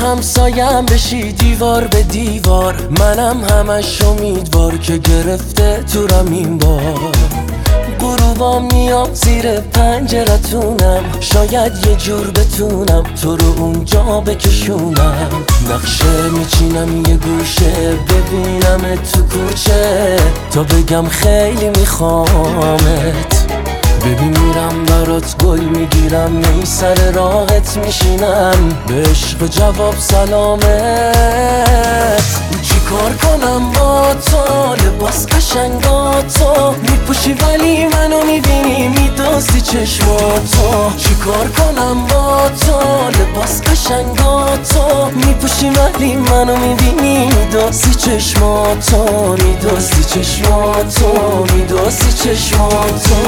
همسایم بشی دیوار به دیوار، منم همش امیدوار که گرفته تورم این بار. غروبا میام زیر پنجرتونم، شاید یه جور بتونم تو رو اونجا بکشونم. نقشه میچینم یه گوشه، ببینم تو کوچه تا بگم خیلی میخوامت. ببین میرم برات گل میگیرم، می سر راحت میشینم، به عشق جواب سلامت. چی کار کنم با تو؟ لباس قشنگاتو میپوشی ولی منو میبینی میدوزی چشماتو. چی کار کنم با تو؟ لباس قشنگاتو میپوشی ولی منو میبینی میدوزی چشماتو، میدوزی چشماتو، میدوزی چشماتو.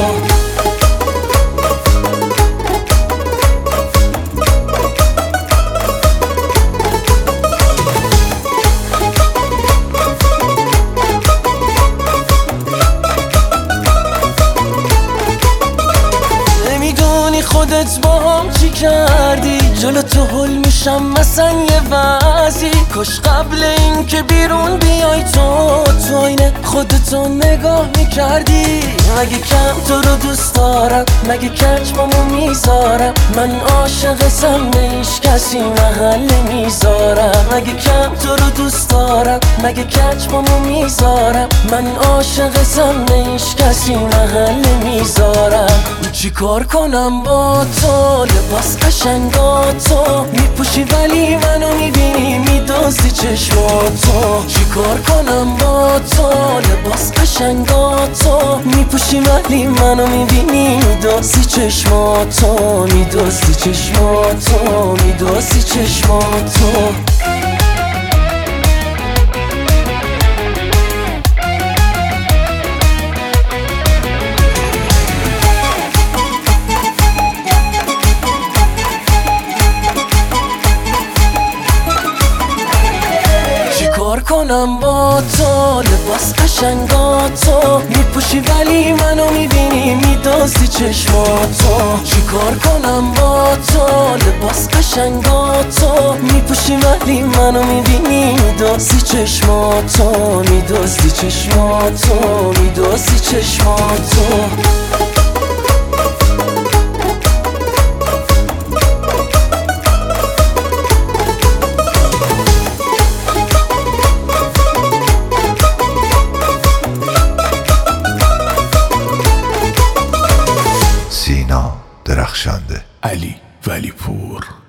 خودت با هم چی کردی؟ جلو تو هل میشم مثلا یه وضعی، کاش قبل این که بیرون بیای تو اینه خودتو نگاه میکردی. مگه کم تو رو دوست دارم؟ مگه کچمامو میذارم؟ من عاشقتم به هیچ کسی محل نمیذارم. مگه کم تو رو دوست دارم؟ مگه کچمامو میذارم؟ من عاشقتم به هیچ کسی محل نمیذارم. چی کار کنم با تو؟ لباس قشنگاتو میپوشی ولی منو میبینی میدوزی چشماتو. چی کار کنم با تو؟ لباس قشنگاتو میپوشی ولی منو میبینی میدوزی چشماتو، میدوزی چشماتو، میدوزی چشماتو. کار کنم با تو؟ لباس قشنگاتو میپوشی ولی منو میبینی میدوزی چشماتو. چی کار کنم با تو؟ لباس قشنگاتو میپوشی ولی منو میبینی میدوزی چشماتو، میدوزی چشماتو، میدوزی چشماتو. سینا درخشنده، علی ولیپور.